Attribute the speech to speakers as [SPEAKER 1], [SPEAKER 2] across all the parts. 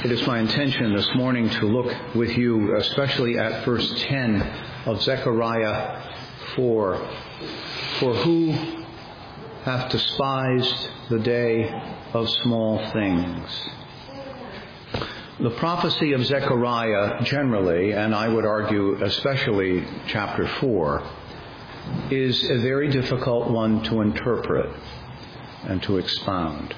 [SPEAKER 1] It is my intention this morning to look with you especially at verse 10 of Zechariah 4. For who hath despised the day of small things? The prophecy of Zechariah generally, and I would argue especially chapter 4, is a very difficult one to interpret and to expound.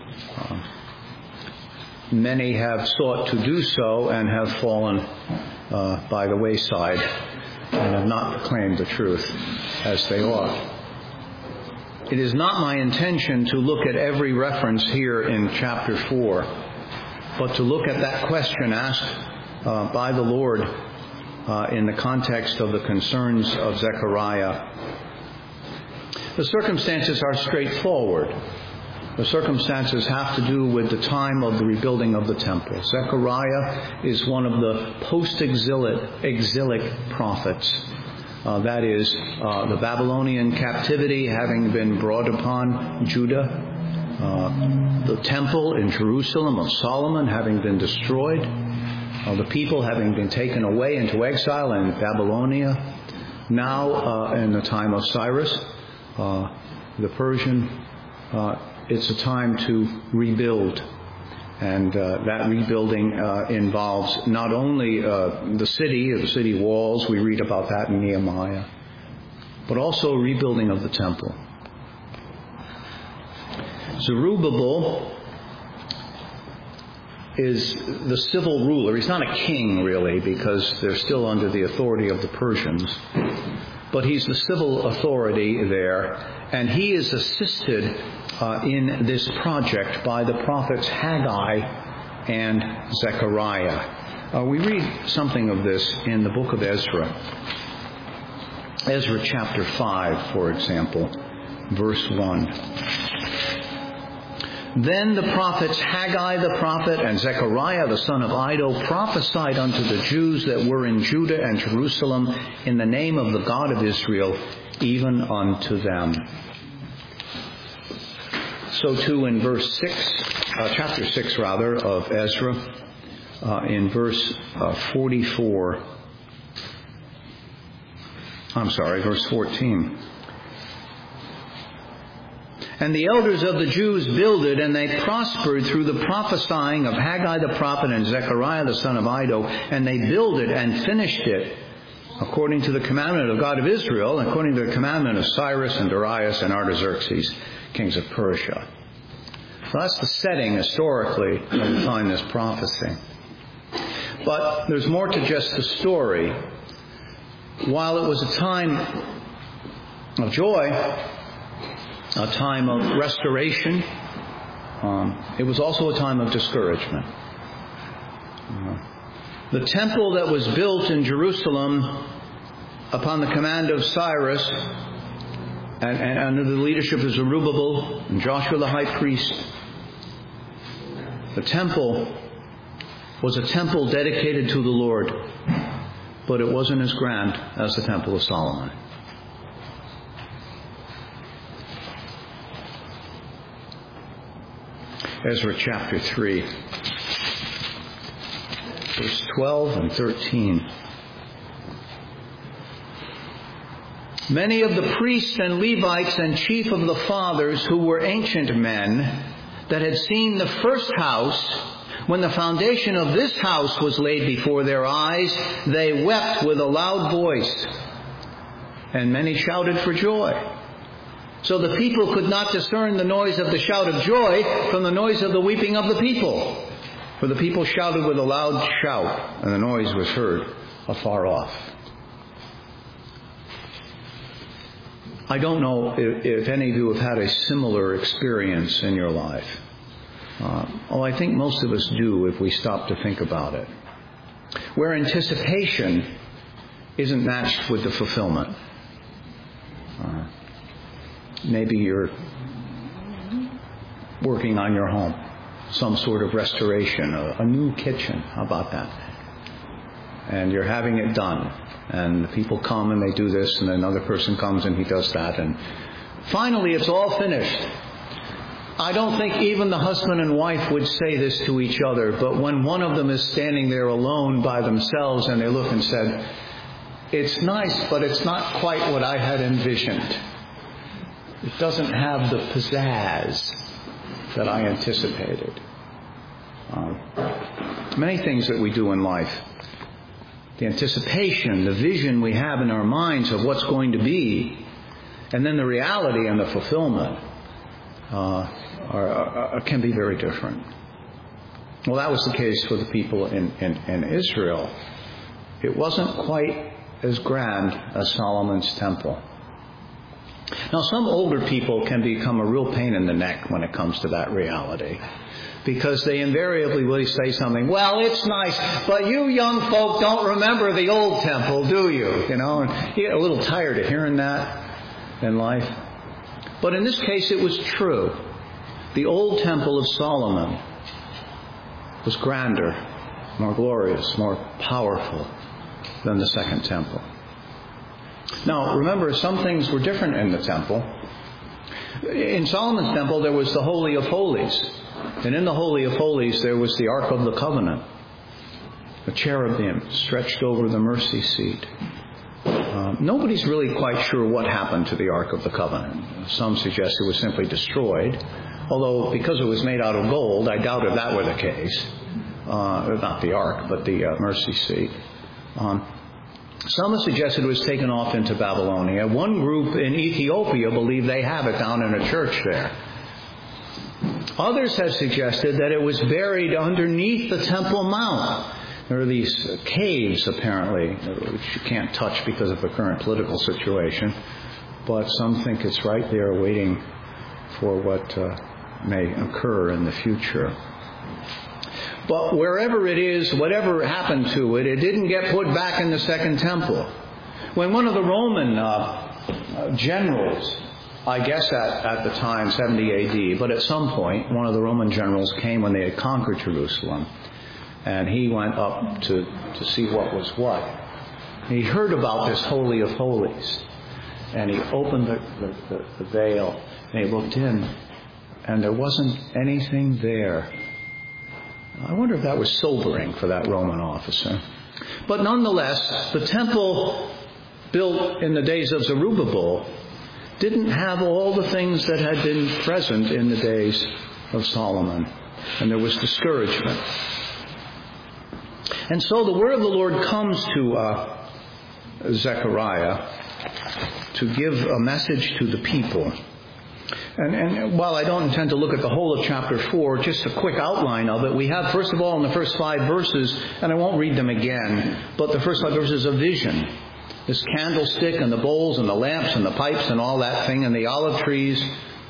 [SPEAKER 1] Many have sought to do so and have fallen by the wayside and have not proclaimed the truth as they ought. It is not my intention to look at every reference here in chapter 4, but to look at that question asked by the Lord in the context of the concerns of Zechariah. The circumstances are straightforward. The circumstances have to do with the time of the rebuilding of the temple. Zechariah is one of the post-exilic prophets. That is, the Babylonian captivity having been brought upon Judah, the temple in Jerusalem of Solomon having been destroyed, the people having been taken away into exile in Babylonia. Now, in the time of Cyrus, the Persian, it's a time to rebuild. And that rebuilding involves not only the city walls, we read about that in Nehemiah, but also rebuilding of the temple. Zerubbabel is the civil ruler. He's not a king, really, because they're still under the authority of the Persians. But he's the civil authority there, and he is assisted in this project by the prophets Haggai and Zechariah. We read something of this in the book of Ezra. Ezra chapter 5, for example, verse 1. Then the prophets Haggai the prophet and Zechariah the son of Iddo prophesied unto the Jews that were in Judah and Jerusalem in the name of the God of Israel, even unto them. So too in chapter 6 of Ezra, in verse 14. And the elders of the Jews builded, and they prospered through the prophesying of Haggai the prophet and Zechariah the son of Iddo, and they builded and finished it according to the commandment of God of Israel, according to the commandment of Cyrus and Darius and Artaxerxes, kings of Persia. So that's the setting historically when we find this prophecy. But there's more to just the story. While it was a time of joy, a time of restoration, it was also a time of discouragement. The temple that was built in Jerusalem upon the command of Cyrus and under the leadership of Zerubbabel and Joshua the high priest, the temple was a temple dedicated to the Lord, but it wasn't as grand as the Temple of Solomon. Ezra chapter 3, verse 12 and 13. Many of the priests and Levites and chief of the fathers who were ancient men that had seen the first house, when the foundation of this house was laid before their eyes, they wept with a loud voice, and many shouted for joy. So the people could not discern the noise of the shout of joy from the noise of the weeping of the people. For the people shouted with a loud shout, and the noise was heard afar off. I don't know if any of you have had a similar experience in your life. I think most of us do if we stop to think about it. Where anticipation isn't matched with the fulfillment. Maybe you're working on your home, some sort of restoration, a new kitchen. How about that? And you're having it done. And the people come and they do this, and another person comes and he does that. And finally it's all finished. I don't think even the husband and wife would say this to each other, but when one of them is standing there alone by themselves and they look and said, it's nice, but it's not quite what I had envisioned. It doesn't have the pizzazz that I anticipated. Many things that we do in life, the anticipation, the vision we have in our minds of what's going to be, and then the reality and the fulfillment can be very different. Well, that was the case for the people in Israel. It wasn't quite as grand as Solomon's temple. Now, some older people can become a real pain in the neck when it comes to that reality, because they invariably will say something, well, it's nice, but you young folk don't remember the old temple, do you? You know, and you get a little tired of hearing that in life. But in this case, it was true. The old temple of Solomon was grander, more glorious, more powerful than the second temple. Now, remember, some things were different in the temple. In Solomon's temple, there was the Holy of Holies. And in the Holy of Holies, there was the Ark of the Covenant, the cherubim stretched over the mercy seat. Nobody's really quite sure what happened to the Ark of the Covenant. Some suggest it was simply destroyed, although because it was made out of gold, I doubt if that were the case. Not the Ark, but the mercy seat. Some have suggested it was taken off into Babylonia. One group in Ethiopia believe they have it down in a church there. Others have suggested that it was buried underneath the Temple Mount. There are these caves, apparently, which you can't touch because of the current political situation. But some think it's right there waiting for what may occur in the future. But wherever it is, whatever happened to it, it didn't get put back in the second temple. When one of the Roman generals, I guess at the time, 70 A.D., but at some point, one of the Roman generals came when they had conquered Jerusalem, and he went up to see what was what. He heard about this Holy of Holies, and he opened the veil, and he looked in, and there wasn't anything there. I wonder if that was sobering for that Roman officer. But nonetheless, the temple built in the days of Zerubbabel didn't have all the things that had been present in the days of Solomon. And there was discouragement. And so the word of the Lord comes to Zechariah to give a message to the people. And while I don't intend to look at the whole of chapter 4, just a quick outline of it, we have, first of all, in the first 5 verses, and I won't read them again, but the first 5 verses, a vision. This candlestick and the bowls and the lamps and the pipes and all that thing and the olive trees.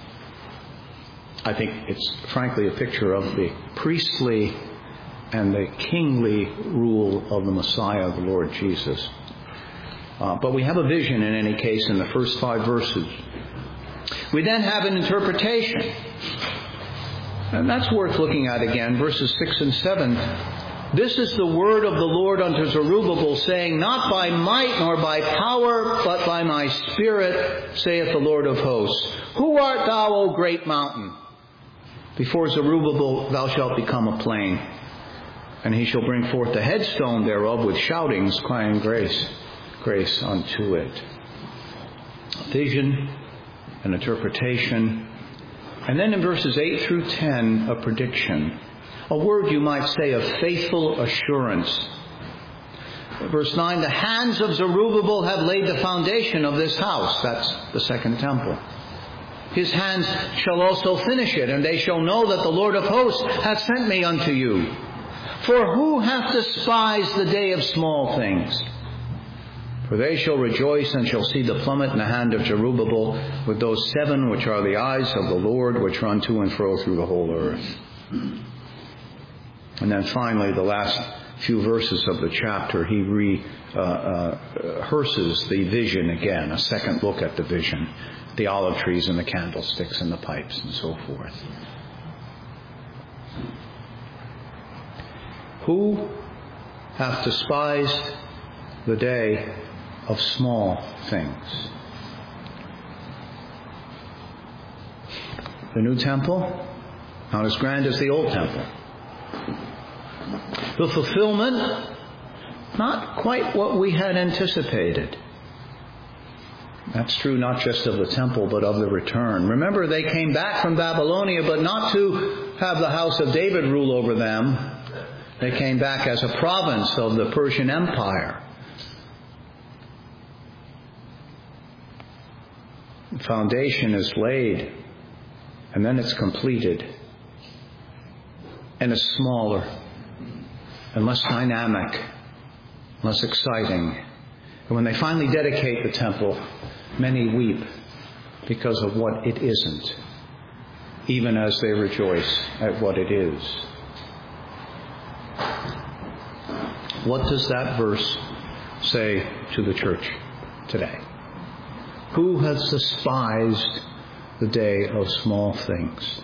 [SPEAKER 1] I think it's frankly a picture of the priestly and the kingly rule of the Messiah, the Lord Jesus. But we have a vision in any case in the first 5 verses. We then have an interpretation. And that's worth looking at again, verses 6 and 7. This is the word of the Lord unto Zerubbabel, saying, not by might nor by power, but by my Spirit, saith the Lord of hosts. Who art thou, O great mountain? Before Zerubbabel thou shalt become a plain. And he shall bring forth the headstone thereof with shoutings, crying, grace, grace unto it. Vision, an interpretation, and then in verses 8 through 10, a prediction. A word, you might say, of faithful assurance. Verse 9, the hands of Zerubbabel have laid the foundation of this house. That's the second temple. His hands shall also finish it, and they shall know that the Lord of hosts hath sent me unto you. For who hath despised the day of small things? For they shall rejoice and shall see the plummet in the hand of Zerubbabel with those 7 which are the eyes of the Lord, which run to and fro through the whole earth. And then finally, the last few verses of the chapter, he rehearses the vision again, a second look at the vision, the olive trees and the candlesticks and the pipes and so forth. Who hath despised the day of small things? The new temple, not as grand as the old temple. The fulfillment, not quite what we had anticipated. That's true not just of the temple, but of the return. Remember, they came back from Babylonia, but not to have the house of David rule over them. They came back as a province of the Persian Empire. The foundation is laid, and then it's completed. And it's smaller, and less dynamic, less exciting. And when they finally dedicate the temple, many weep because of what it isn't, even as they rejoice at what it is. What does that verse say to the church today? Who has despised the day of small things?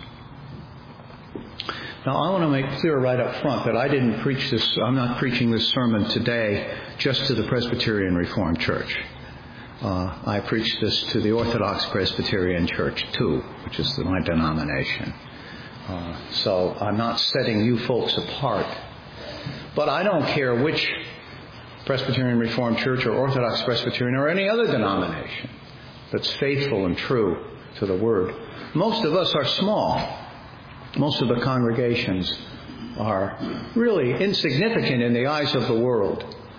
[SPEAKER 1] Now, I want to make clear right up front that I didn't preach this, I'm not preaching this sermon today just to the Presbyterian Reformed Church. I preach this to the Orthodox Presbyterian Church too, which is my denomination. So I'm not setting you folks apart. But I don't care which Presbyterian Reformed Church or Orthodox Presbyterian or any other denomination that's faithful and true to the Word. Most of us are small. Most of the congregations are really insignificant in the eyes of the world.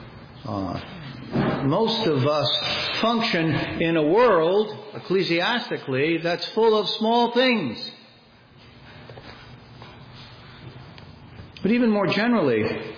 [SPEAKER 1] Most of us function in a world, ecclesiastically, that's full of small things. But even more generally,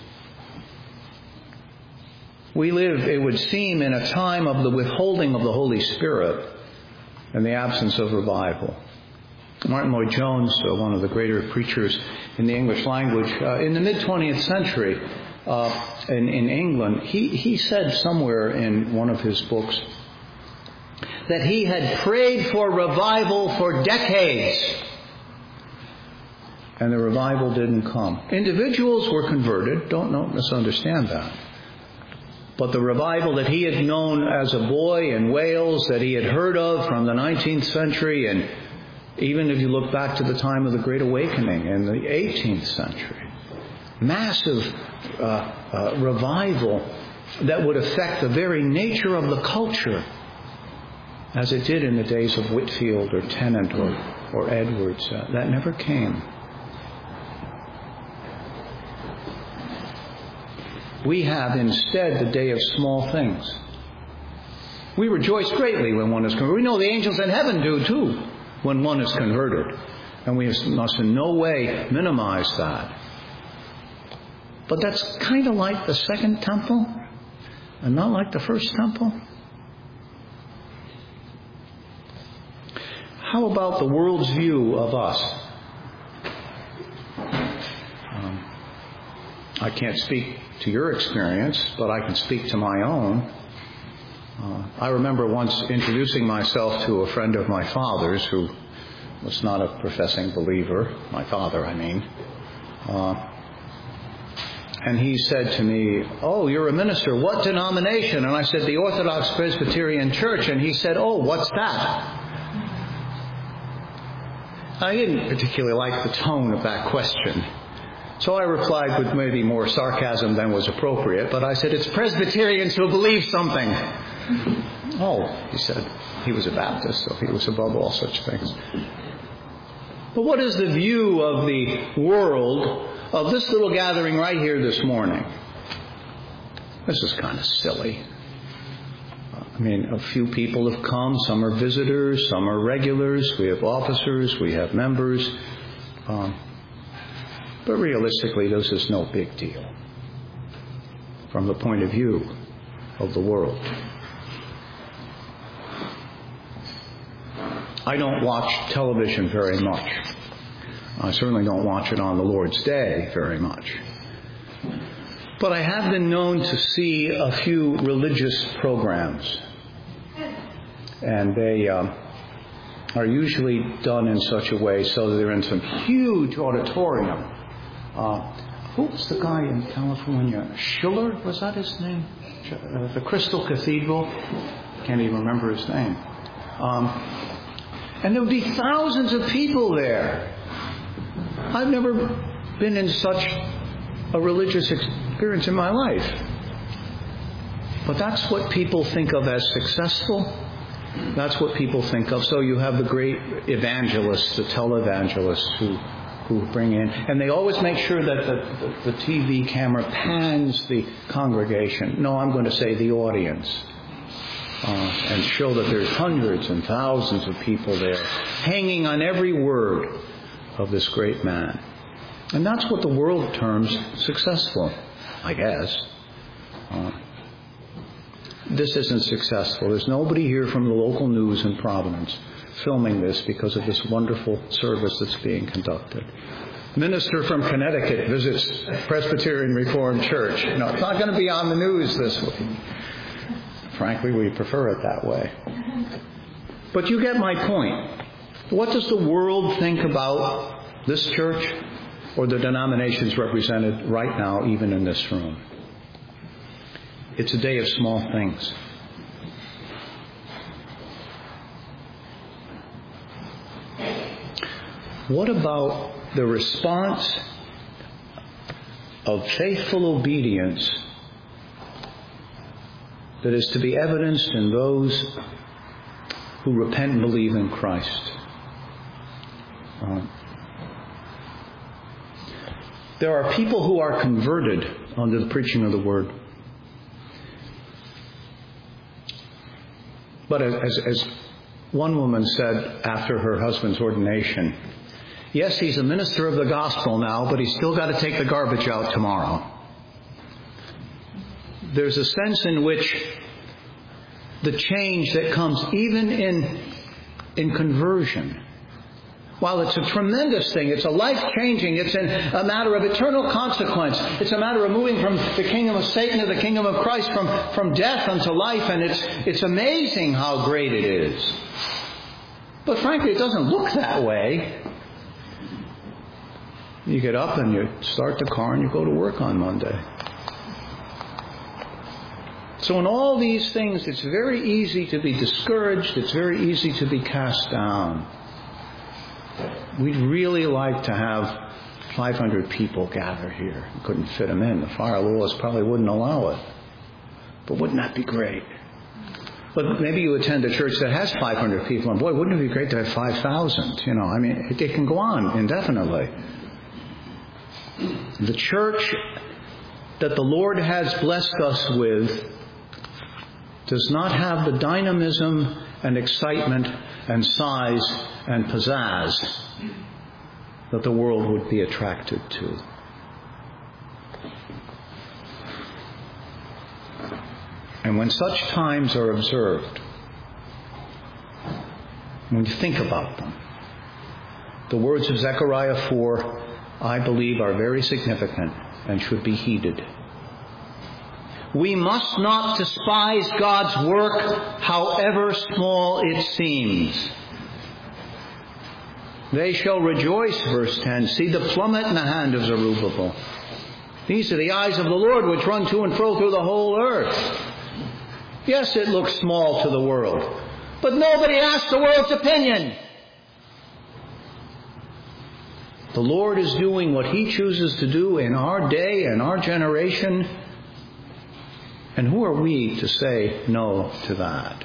[SPEAKER 1] we live, it would seem, in a time of the withholding of the Holy Spirit and the absence of revival. Martin Lloyd-Jones, one of the greater preachers in the English language, in the mid-20th century in England, he said somewhere in one of his books that he had prayed for revival for decades, and the revival didn't come. Individuals were converted, don't misunderstand that. But the revival that he had known as a boy in Wales, that he had heard of from the 19th century, and even if you look back to the time of the Great Awakening in the 18th century, massive revival that would affect the very nature of the culture, as it did in the days of Whitefield or Tennant or Edwards. That never came. We have instead the day of small things. We rejoice greatly when one is converted. We know the angels in heaven do too when one is converted. And we must in no way minimize that. But that's kind of like the second temple and not like the first temple. How about the world's view of us? I can't speak to your experience, but I can speak to my own. I remember once introducing myself to a friend of my father's who was not a professing believer, my father, I mean. And he said to me, "Oh, you're a minister. What denomination?" And I said, "The Orthodox Presbyterian Church." And he said, "Oh, what's that?" I didn't particularly like the tone of that question. So I replied with maybe more sarcasm than was appropriate, but I said, "It's Presbyterians who believe something." "Oh," he said. He was a Baptist, so he was above all such things. But what is the view of the world of this little gathering right here this morning? This is kind of silly. I mean, a few people have come. Some are visitors, some are regulars. We have officers, we have members. But realistically, this is no big deal from the point of view of the world. I don't watch television very much. I certainly don't watch it on the Lord's Day very much. But I have been known to see a few religious programs. And they are usually done in such a way so that they're in some huge auditorium. Who was the guy in California? Schiller, was that his name? The Crystal Cathedral? Can't even remember his name. And there would be thousands of people there. I've never been in such a religious experience in my life. But that's what people think of as successful. That's what people think of. So you have the great evangelists, the televangelists who bring in. And they always make sure that the TV camera pans the congregation. No, I'm going to say the audience. And show that there's hundreds and thousands of people there hanging on every word of this great man. And that's what the world terms successful, I guess. This isn't successful. There's nobody here from the local news in Providence filming this because of this wonderful service that's being conducted. Minister from Connecticut visits Presbyterian Reformed Church. No, it's not going to be on the news this week. Frankly, we prefer it that way. But you get my point. What does the world think about this church or the denominations represented right now, even in this room? It's a day of small things. What about the response of faithful obedience that is to be evidenced in those who repent and believe in Christ? There are people who are converted under the preaching of the Word. But as one woman said after her husband's ordination, yes, he's a minister of the gospel now, but he's still got to take the garbage out tomorrow. There's a sense in which the change that comes even in conversion, while it's a tremendous thing, it's a life-changing, it's a matter of eternal consequence. It's a matter of moving from the kingdom of Satan to the kingdom of Christ, from death unto life, and it's amazing how great it is. But frankly, it doesn't look that way. You get up and you start the car and you go to work on Monday. So in all these things, it's very easy to be discouraged. It's very easy to be cast down. We'd really like to have 500 people gather here. We couldn't fit them in. The fire laws probably wouldn't allow it. But wouldn't that be great? But maybe you attend a church that has 500 people, and boy, wouldn't it be great to have 5,000? You know, I mean, it can go on indefinitely. The church that the Lord has blessed us with does not have the dynamism and excitement and size and pizzazz that the world would be attracted to. And when such times are observed, when you think about them, the words of Zechariah 4, I believe, are very significant and should be heeded. We must not despise God's work, however small it seems. They shall rejoice, verse 10, see the plummet in the hand of Zerubbabel. These are the eyes of the Lord which run to and fro through the whole earth. Yes, it looks small to the world, but nobody asks the world's opinion. The Lord is doing what He chooses to do in our day and our generation. And who are we to say no to that?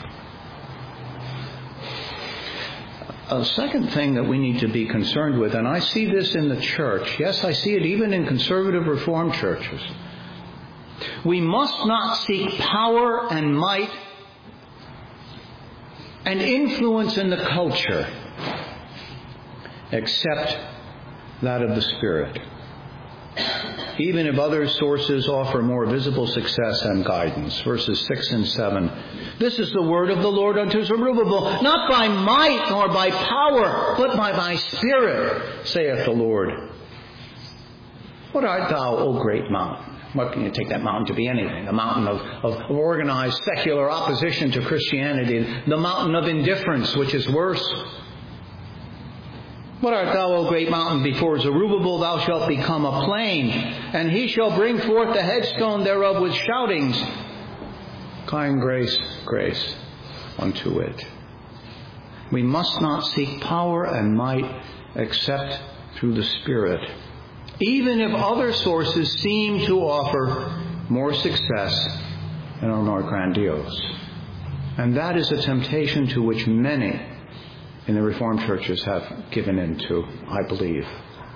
[SPEAKER 1] A second thing that we need to be concerned with, and I see this in the church. Yes, I see it even in conservative Reformed churches. We must not seek power and might and influence in the culture except that of the Spirit, even if other sources offer more visible success and guidance. Verses 6 and 7. This is the word of the Lord unto Zerubbabel, not by might nor by power, but by my Spirit, saith the Lord. What art thou, O great mountain? What can you take that mountain to be anything? A mountain of organized secular opposition to Christianity. The mountain of indifference, which is worse. What art thou, O great mountain? Before Zerubbabel thou shalt become a plain, and he shall bring forth the headstone thereof with shoutings. Kind grace, grace unto it. We must not seek power and might except through the Spirit, even if other sources seem to offer more success and are more grandiose. And that is a temptation to which many in the Reformed churches have given into, I believe.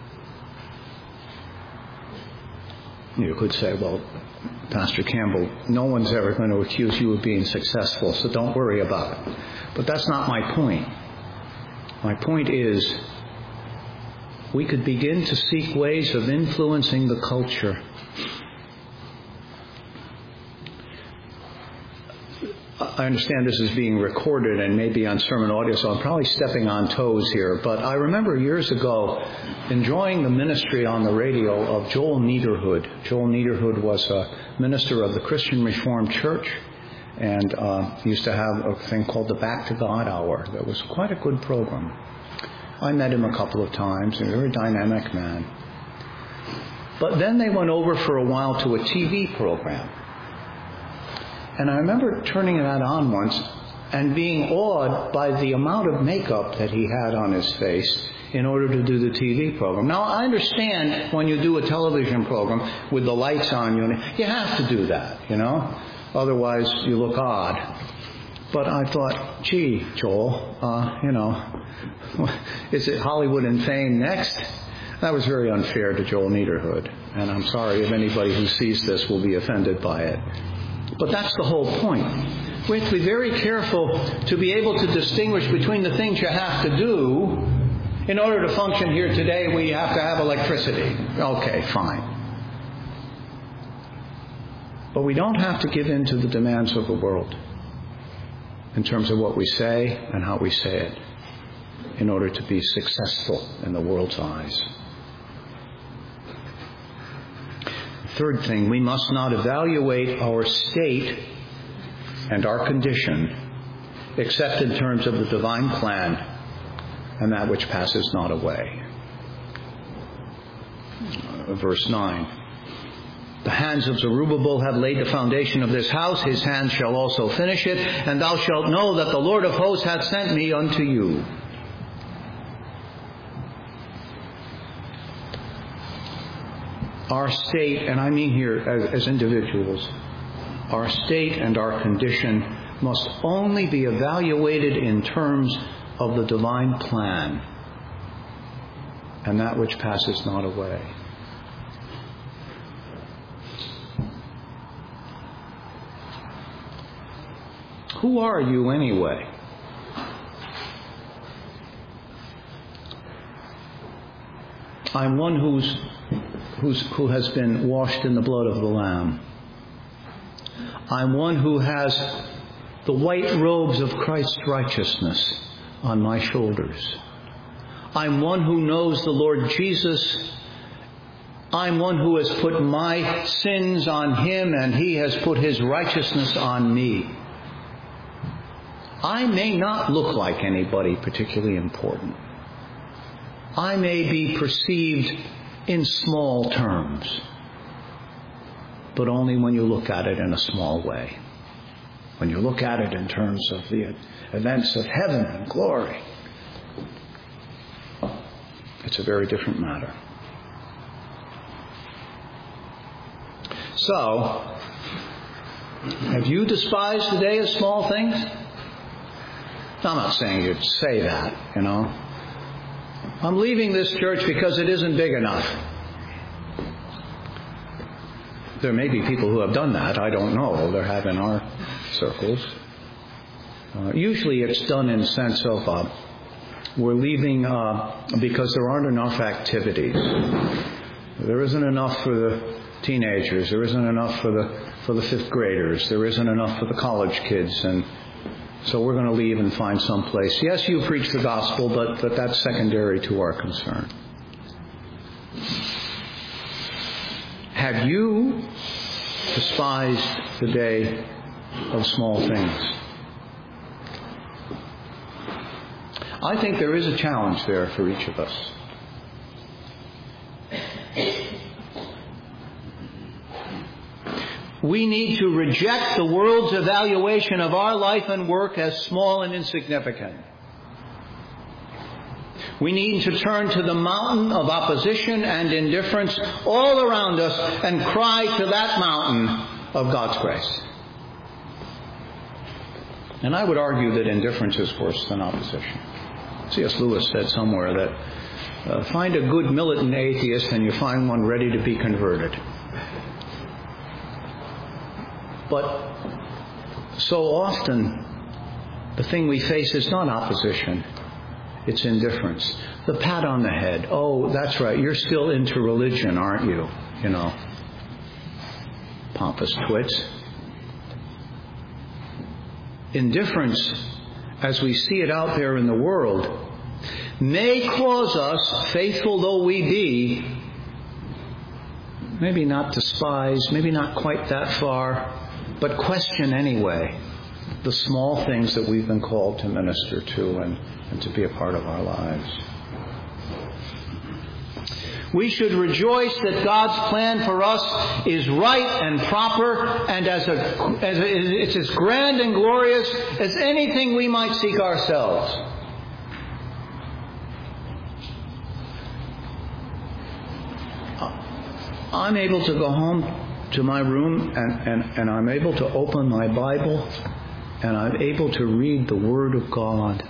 [SPEAKER 1] You could say, well, Pastor Campbell, no one's ever going to accuse you of being successful, so don't worry about it. But that's not my point. My point is, we could begin to seek ways of influencing the culture. I understand this is being recorded and maybe on sermon audio, so I'm probably stepping on toes here. But I remember years ago enjoying the ministry on the radio of Joel Niederhood. Joel Niederhood was a minister of the Christian Reformed Church, and he used to have a thing called the Back to God Hour. That was quite a good program. I met him a couple of times. He's a very dynamic man. But then they went over for a while to a TV program. And I remember turning that on once and being awed by the amount of makeup that he had on his face in order to do the TV program. Now, I understand when you do a television program with the lights on, you have to do that, Otherwise, you look odd. But I thought, gee, Joel, is it Hollywood and Fame next? That was very unfair to Joel Niederhood. And I'm sorry if anybody who sees this will be offended by it. But that's the whole point. We have to be very careful to be able to distinguish between the things you have to do. In order to function here today, we have to have electricity. Okay, fine. But we don't have to give in to the demands of the world in terms of what we say and how we say it in order to be successful in the world's eyes. Third thing, we must not evaluate our state and our condition except in terms of the divine plan and that which passes not away. Verse 9. The hands of Zerubbabel have laid the foundation of this house. His hands shall also finish it. And thou shalt know that the Lord of hosts hath sent me unto you. Our state, and I mean here as individuals, our state and our condition must only be evaluated in terms of the divine plan and that which passes not away. Who are you anyway? I'm one who has been washed in the blood of the Lamb. I'm one who has the white robes of Christ's righteousness on my shoulders. I'm one who knows the Lord Jesus. I'm one who has put my sins on Him and He has put His righteousness on me. I may not look like anybody particularly important. I may be perceived in small terms, but only when you look at it in a small way. When you look at it in terms of the events of heaven and glory, it's a very different matter. So, have you despised the day of small things? I'm not saying you'd say that, I'm leaving this church because it isn't big enough. There may be people who have done that. I don't know. There have in our circles. Usually it's done in the sense of we're leaving because there aren't enough activities. There isn't enough for the teenagers. There isn't enough for the fifth graders. There isn't enough for the college kids, and so we're going to leave and find some place. Yes, you preach the gospel, but that's secondary to our concern. Have you despised the day of small things? I think there is a challenge there for each of us. We need to reject the world's evaluation of our life and work as small and insignificant. We need to turn to the mountain of opposition and indifference all around us and cry to that mountain of God's grace. And I would argue that indifference is worse than opposition. C.S. Lewis said somewhere that find a good militant atheist and you find one ready to be converted. But so often the thing we face is not opposition. It's indifference. The pat on the head. Oh, that's right. You're still into religion, aren't you? You know, pompous twits. Indifference, as we see it out there in the world, may cause us, faithful though we be, maybe not despise, maybe not quite that far, but question anyway the small things that we've been called to minister to and to be a part of our lives. We should rejoice that God's plan for us is right and proper, and it's as grand and glorious as anything we might seek ourselves. I'm able to go home to my room and I'm able to open my Bible and I'm able to read the Word of God.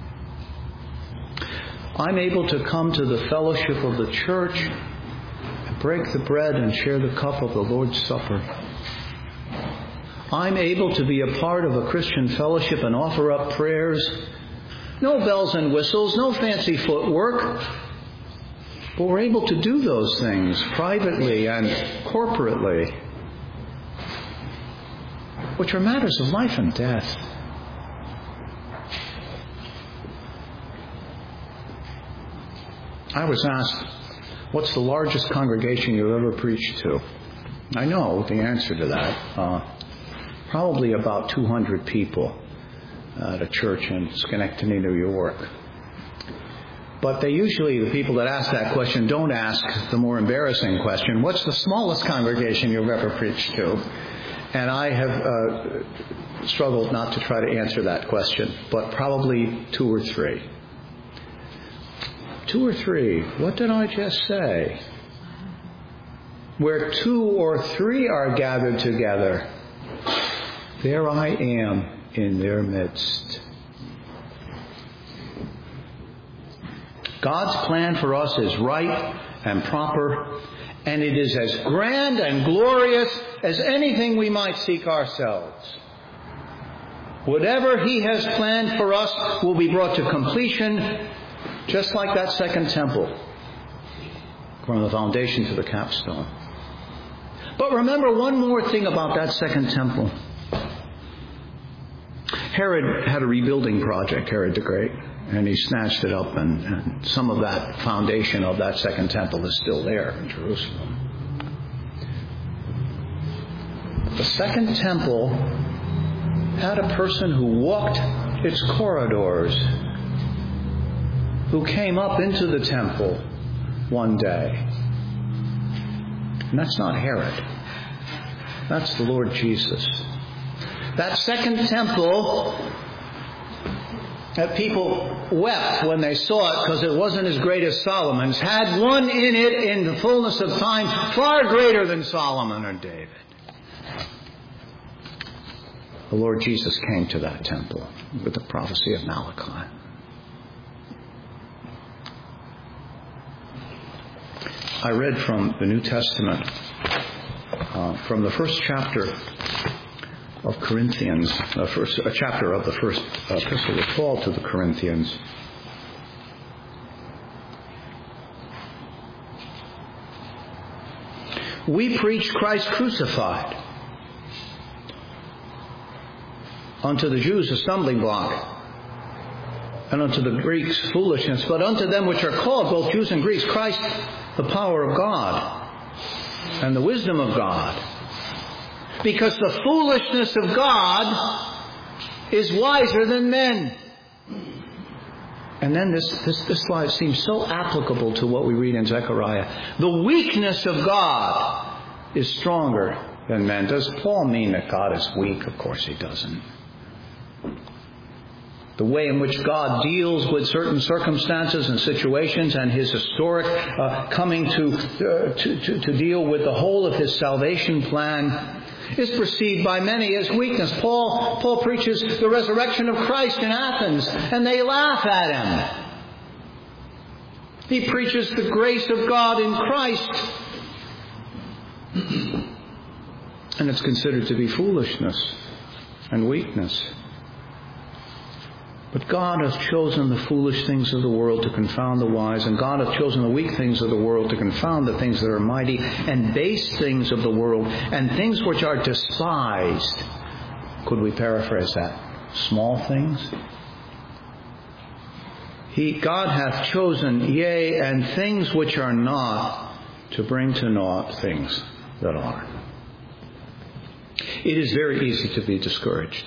[SPEAKER 1] I'm able to come to the fellowship of the church and break the bread and share the cup of the Lord's Supper. I'm able to be a part of a Christian fellowship and offer up prayers. No bells and whistles, no fancy footwork. But we're able to do those things privately and corporately, which are matters of life and death. I was asked, what's the largest congregation you've ever preached to? I know the answer to that. Probably about 200 people at a church in Schenectady, New York. But the people that ask that question don't ask the more embarrassing question, what's the smallest congregation you've ever preached to? And I have struggled not to try to answer that question, but probably 2 or 3. 2 or 3. What did I just say? Where 2 or 3 are gathered together, there I am in their midst. God's plan for us is right and proper, and it is as grand and glorious as anything we might seek ourselves. Whatever He has planned for us will be brought to completion, just like that second temple, from the foundation to the capstone. But remember one more thing about that second temple. Herod had a rebuilding project, Herod the Great, and he snatched it up, and some of that foundation of that second temple is still there in Jerusalem. The second temple had a person who walked its corridors, who came up into the temple one day. And that's not Herod. That's the Lord Jesus. That second temple that people wept when they saw it because it wasn't as great as Solomon's, had one in it in the fullness of time far greater than Solomon or David. The Lord Jesus came to that temple with the prophecy of Malachi. I read from the New Testament, from the first chapter of Corinthians, a chapter of the first epistle of Paul to the Corinthians. We preach Christ crucified, unto the Jews a stumbling block, and unto the Greeks foolishness, but unto them which are called, both Jews and Greeks, Christ the power of God and the wisdom of God. Because the foolishness of God is wiser than men. And then this slide seems so applicable to what we read in Zechariah. The weakness of God is stronger than men. Does Paul mean that God is weak? Of course he doesn't. The way in which God deals with certain circumstances and situations, and His historic coming to deal with the whole of His salvation plan, is perceived by many as weakness. Paul preaches the resurrection of Christ in Athens, and they laugh at him. He preaches the grace of God in Christ, and it's considered to be foolishness and weakness. But God hath chosen the foolish things of the world to confound the wise, and God hath chosen the weak things of the world to confound the things that are mighty, and base things of the world, and things which are despised. Could we paraphrase that? Small things? God hath chosen, yea, and things which are not, to bring to naught things that are. It is very easy to be discouraged.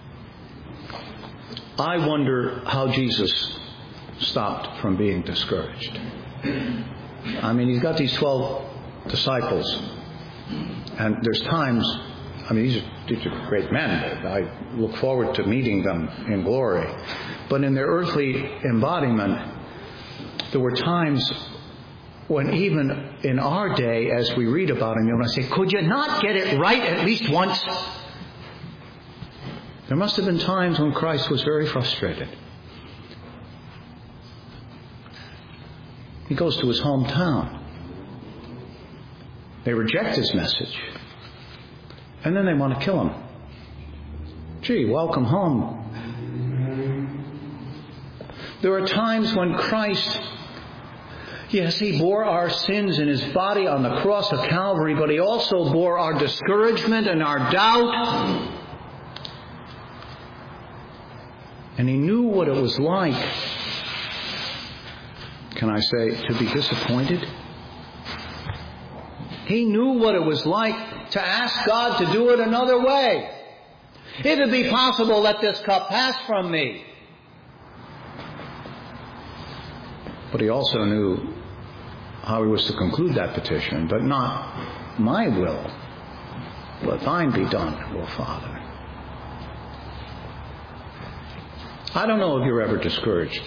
[SPEAKER 1] I wonder how Jesus stopped from being discouraged. I mean, He's got these 12 disciples, and there's times, I mean, these are great men. I look forward to meeting them in glory. But in their earthly embodiment, there were times when even in our day, as we read about Him, you want to say, could you not get it right at least once? There must have been times when Christ was very frustrated. He goes to His hometown. They reject His message. And then they want to kill Him. Gee, welcome home. There are times when Christ, yes, He bore our sins in His body on the cross of Calvary, but He also bore our discouragement and our doubt. And He knew what it was like, can I say, to be disappointed. He knew what it was like to ask God to do it another way. If it be possible, let this cup pass from me. But He also knew how He was to conclude that petition, but not my will, but thine be done, O Father. I don't know if you're ever discouraged.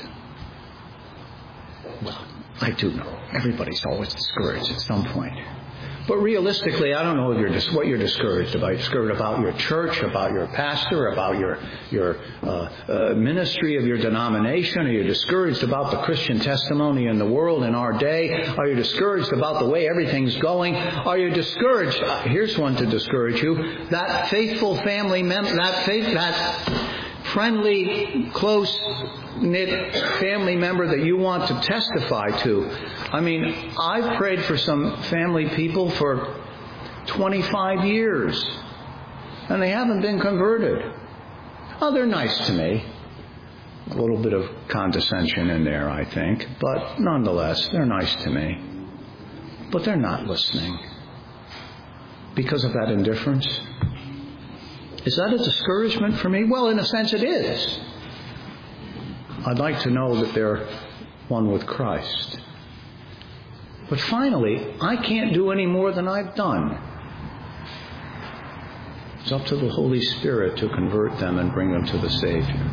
[SPEAKER 1] Well, I do know. Everybody's always discouraged at some point. But realistically, I don't know if what you're discouraged about. You're discouraged about your church, about your pastor, about your ministry of your denomination. Are you discouraged about the Christian testimony in the world in our day? Are you discouraged about the way everything's going? Are you discouraged? Here's one to discourage you. That faithful family member, that friendly, close-knit family member that you want to testify to. I mean, I've prayed for some family people for 25 years, and they haven't been converted. Oh, they're nice to me. A little bit of condescension in there, I think, but nonetheless, they're nice to me. But they're not listening because of that indifference. Is that a discouragement for me? Well, in a sense it is. I'd like to know that they're one with Christ. But finally, I can't do any more than I've done. It's up to the Holy Spirit to convert them and bring them to the Savior.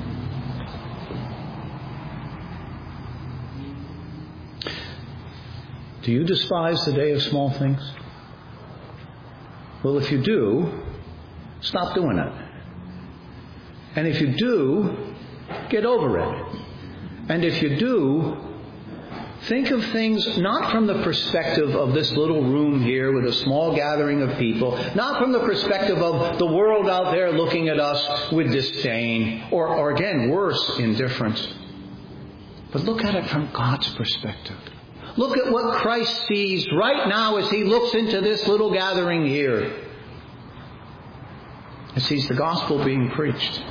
[SPEAKER 1] Do you despise the day of small things? Well, if you do, stop doing it. And if you do, get over it. And if you do, think of things not from the perspective of this little room here with a small gathering of people, not from the perspective of the world out there looking at us with disdain, or again, worse, indifference. But look at it from God's perspective. Look at what Christ sees right now as He looks into this little gathering here. He sees the gospel being preached.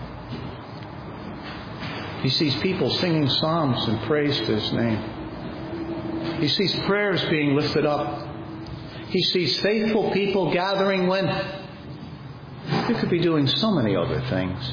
[SPEAKER 1] He sees people singing psalms and praise to His name. He sees prayers being lifted up. He sees faithful people gathering when you could be doing so many other things.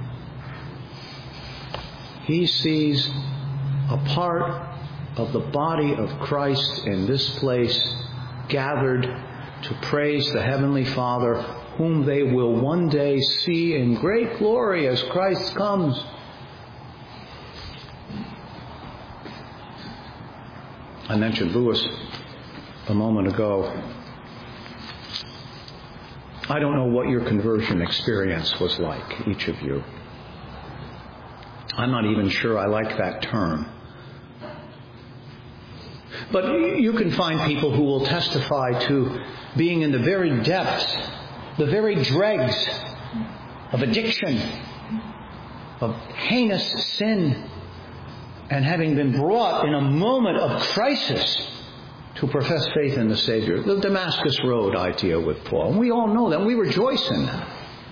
[SPEAKER 1] He sees a part of the body of Christ in this place gathered to praise the Heavenly Father, whom they will one day see in great glory as Christ comes I mentioned Lewis a moment ago. I don't know what your conversion experience was like, each of you. I'm not even sure I like that term. But you can find people who will testify to being in the very depths, the very dregs of addiction, of heinous sin, and having been brought in a moment of crisis to profess faith in the Savior. The Damascus Road idea with Paul. And we all know that. We rejoice in that.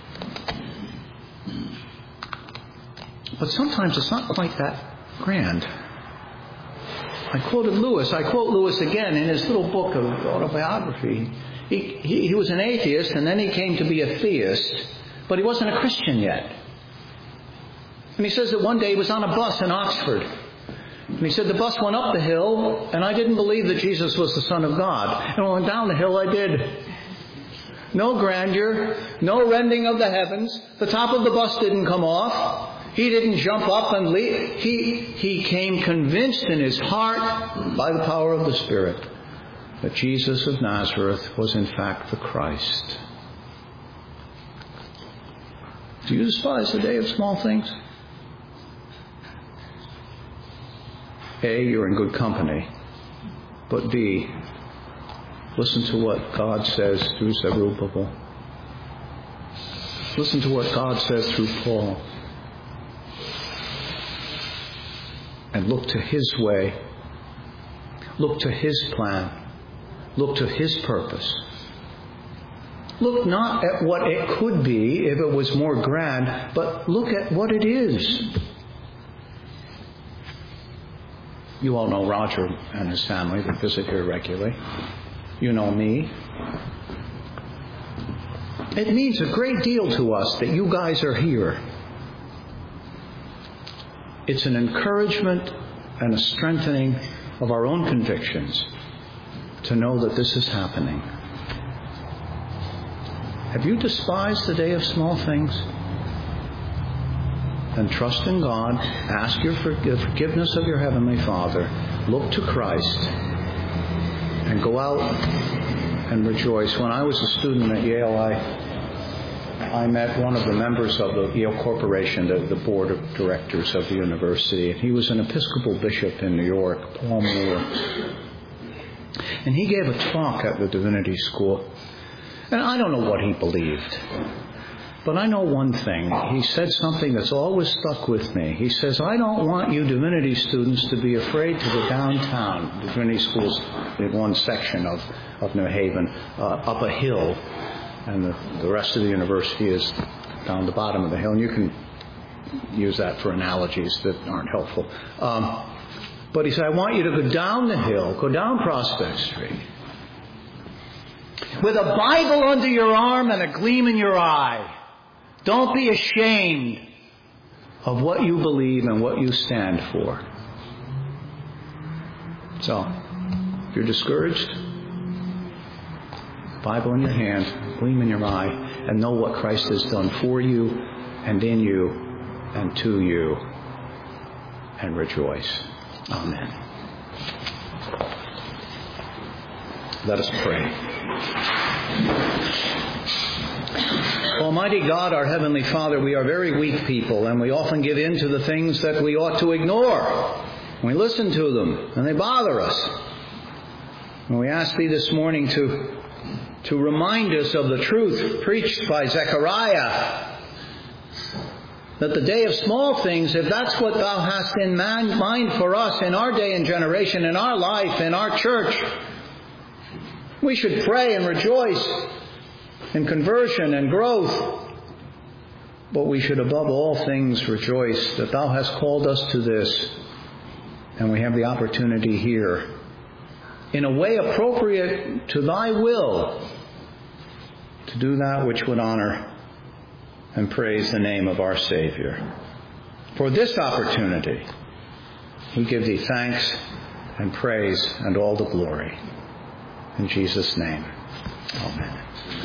[SPEAKER 1] But sometimes it's not quite that grand. I quoted Lewis. I quote Lewis again in his little book of autobiography. He was an atheist, and then he came to be a theist, but he wasn't a Christian yet. And he says that one day he was on a bus in Oxford. And he said, the bus went up the hill, and I didn't believe that Jesus was the Son of God. And when I went down the hill, I did. No grandeur, no rending of the heavens. The top of the bus didn't come off. He didn't jump up and leave. He came convinced in his heart by the power of the Spirit that Jesus of Nazareth was in fact the Christ. Do you despise the day of small things? A, you're in good company. But B, listen to what God says through Zerubbabel. Listen to what God says through Paul. And look to His way. Look to His plan. Look to His purpose. Look not at what it could be if it was more grand, but look at what it is. You all know Roger and his family that visit here regularly. You know me. It means a great deal to us that you guys are here. It's an encouragement and a strengthening of our own convictions to know that this is happening. Have you despised the day of small things? Then trust in God, ask your forgiveness of your Heavenly Father, look to Christ, and go out and rejoice. When I was a student at Yale, I met one of the members of the Yale Corporation, the board of directors of the university. And he was an Episcopal bishop in New York, Paul Moore. And he gave a talk at the Divinity School. And I don't know what he believed. But I know one thing. He said something that's always stuck with me. He says, I don't want you divinity students to be afraid to go downtown. The Divinity School's in one section of New Haven, up a hill. And the rest of the university is down the bottom of the hill. And you can use that for analogies that aren't helpful. But he said, I want you to go down the hill, go down Prospect Street, with a Bible under your arm and a gleam in your eye. Don't be ashamed of what you believe and what you stand for. So, if you're discouraged, Bible in your hand, gleam in your eye, and know what Christ has done for you and in you and to you, and rejoice. Amen. Let us pray. Almighty God, our Heavenly Father, we are very weak people, and we often give in to the things that we ought to ignore. We listen to them, and they bother us. And we ask Thee this morning to remind us of the truth preached by Zechariah, that the day of small things, if that's what Thou hast in mind for us in our day and generation, in our life, in our church, we should pray and rejoice in conversion and growth. But we should above all things rejoice that Thou hast called us to this, and we have the opportunity here, in a way appropriate to Thy will, to do that which would honor and praise the name of our Savior. For this opportunity, we give Thee thanks and praise and all the glory. In Jesus' name, amen.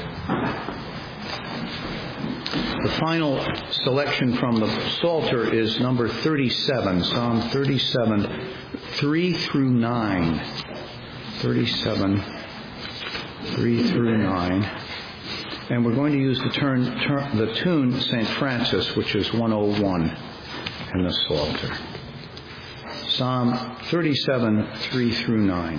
[SPEAKER 1] The final selection from the Psalter is number 37, Psalm 37. 3 through 9. 37, 3 through 9. And we're going to use the tune St. Francis, which is 101 in the Psalter. Psalm 37, 3 through 9.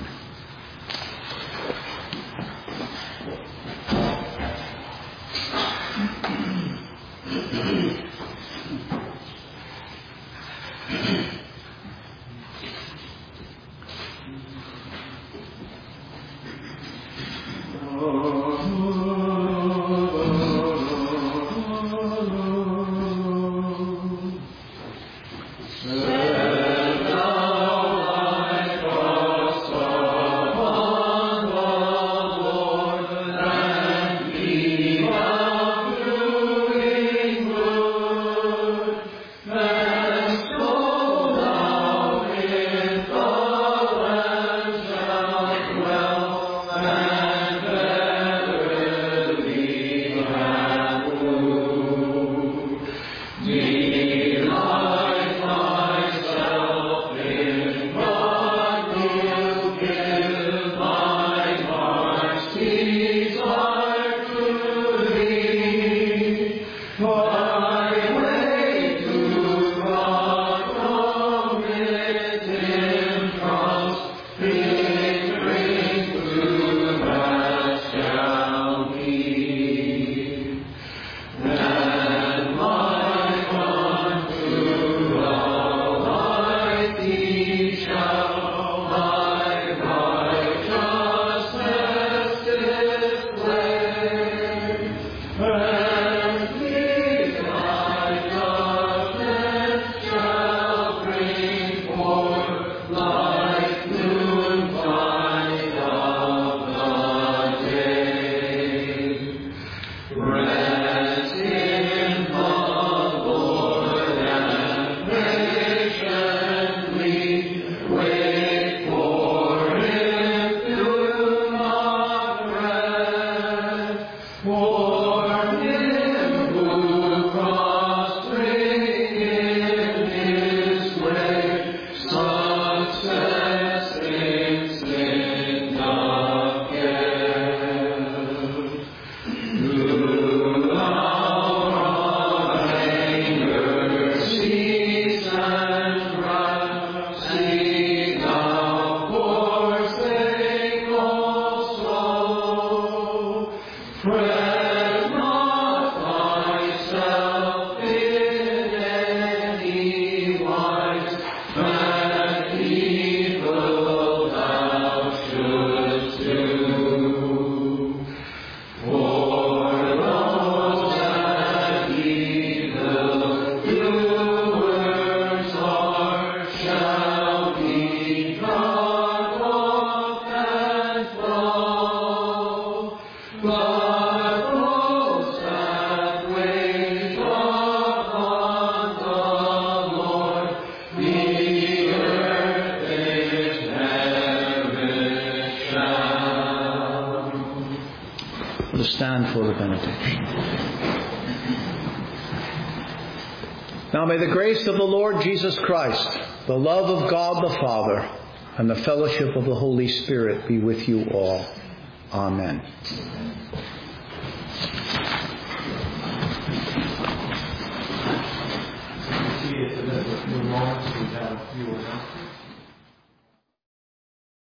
[SPEAKER 1] Stand for the benediction. Now may the grace of the Lord Jesus Christ, the love of God the Father, and the fellowship of the Holy Spirit be with you all. Amen. See, if the moments we have a few announcements.